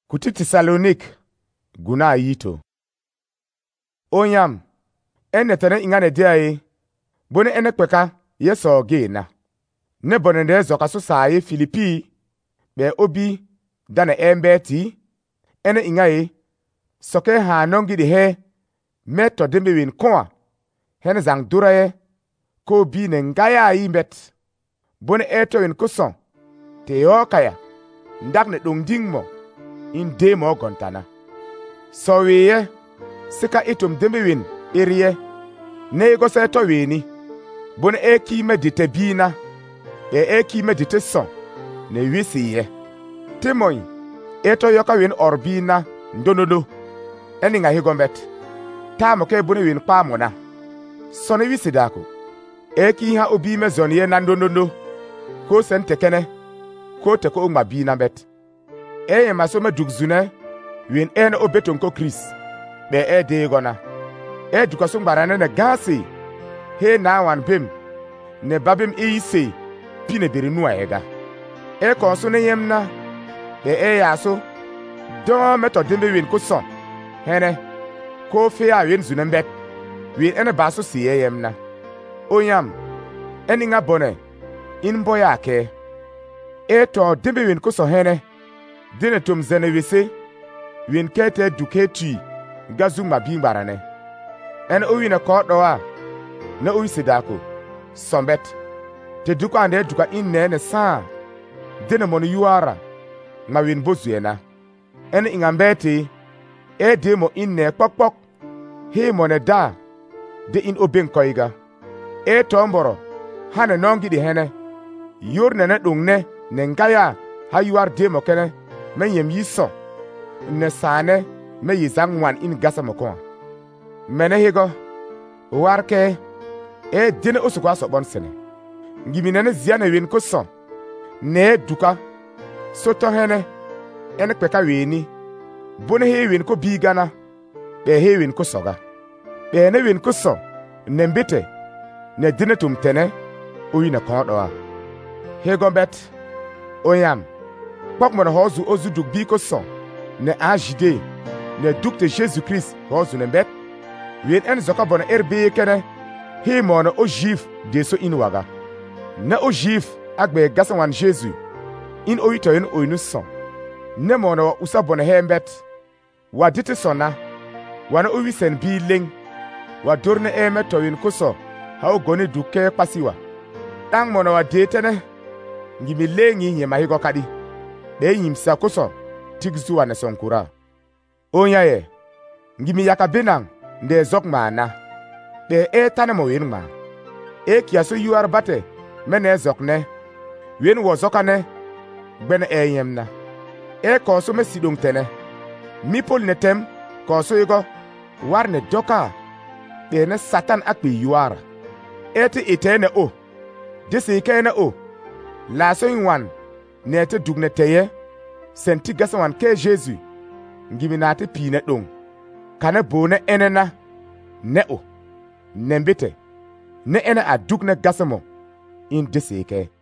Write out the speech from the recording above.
Kuti Tesalonik guna yito. Onyam enetene ingane diaye bone ene kweka yeso gena. Ne bonende zoka so saye Filipi be obi dana embeti ene ingaye soke ha nongi de he meto dembe win kwa hene zang duraye ko bi ne ngaya yimbet bone eto win kuson te yo kaya ndak ne ding mo in de mo gontana so weye sika itum dembe win eriye ne go se to weni bone eki medite bina eki medite son ne wisiye timoy eto yoka win orbina ndonodo eni nga higombet tamo ke bone win pamona so ne wisidako eki ha obi mezoniye na ndonodo ko sentekene ko te ko bina bet eye maso medugzune win en obeton ko Chris be de gona dukaso ngbarane ne gasi he na wan bim ne babim eise pine bere nu aega ko so ne yemna be yaso do metode be win ko son hene ko fe a win zune mbet win ene baso si yemna onyam eni nga bone in boya ke to dembe win ko so hene dine tum zene wise win kete duketi gazuma bimbarane en owina ko doa na owisidako sombet te duko ande duka inne ne sa dine mon yuara ma win bozuena en ingambeti demo inne pokpok he mone da de in oben koiga tomboro hane nongi di hene yorne ne dungne ne ngaya ha yuar demo kene menyem yiso ne sane me yizangwan in gasa moko mene higo warke dine osukwa so bon sene ngimine ne ziane win ko so ne duka soto hene ene peka weni bone he win ko bigana be he win ko soga be ne win ko so ne mbite ne dine tumtene oyina ko doa hego bet oyam pok mo hozu ozu duk bi ko so ne ajide ne dukte Jésus Christ hozu ne bet wien en zoka bona erbe kene he mona ojif de so inwaga ne ojif agbe gasawan Jésus in oyito en oyinu son ne mona wa usa bona hembet wa dite sona wana owisen bi leng wa dorne emeto win koso ha ogone duke pasiwa dang mona wa detene ngimi lengi nyema higo kadi be yimsa koso tigzuwa ne sonkura onyaye ngimi yaka benang nde zok mana be tane mo wen ma kiaso yuar bate mene zokne wen wo zokane gbene yemna ko so mesidong tene mi pol netem ko so yigo war ne doka be ne satan akpe yuara ete itene o dese kene o la so inwan ne te dugne teye senti gasawan ke Jésus ngimi na te pine dong kana bone enena ne o nembete ne ene aduk ne gasamo in deseke